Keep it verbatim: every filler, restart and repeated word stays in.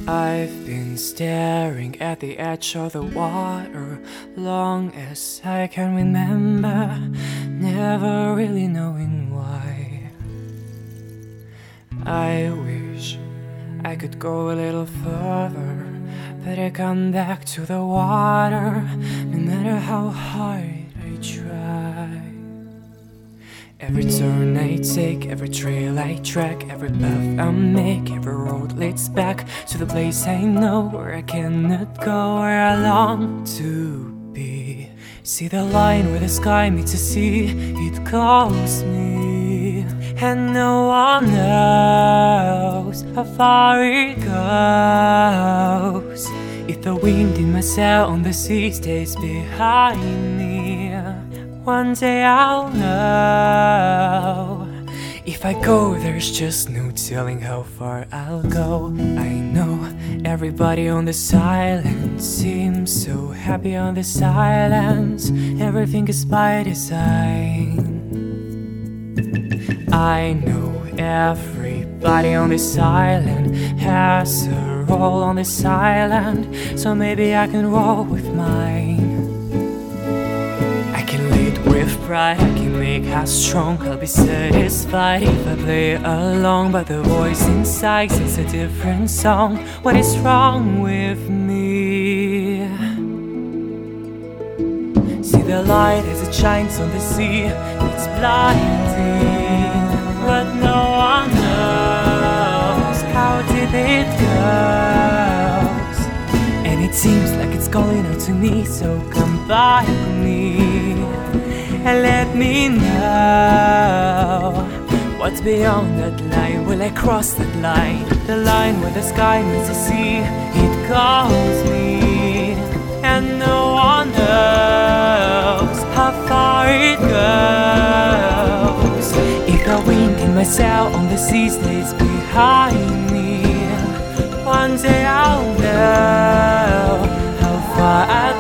I've been staring at the edge of the water long as I can remember, never really knowing why. I wish I could go a little further, but I come back to the water no matter how hard I try. Every turn I take, every trail I track, every path I make, every road leads back to the place I know, where I cannot go, where I long to be. See the line where the sky meets the sea, it calls me, and no one knows how far it goes. If the wind in my sail on the sea stays behind me, one day I'll know. If I go, there's just no telling how far I'll go. I know everybody on this island seems so happy on this island. Everything is by design. I know everybody on this island has a role on this island, so maybe I can roll with mine. With pride, I can make how strong I'll be satisfied if I play along, but the voice inside sings a different song. What is wrong with me? See the light as it shines on the sea, it's blinding, but no one knows how deep it goes. And it seems like it's calling out to me, so come by me and let me know what's beyond that line. Will I cross that line? The line where the sky meets the sea, it calls me, and no one knows how far it goes. If the wind in my sail on the sea stays behind me, one day I'll know how far I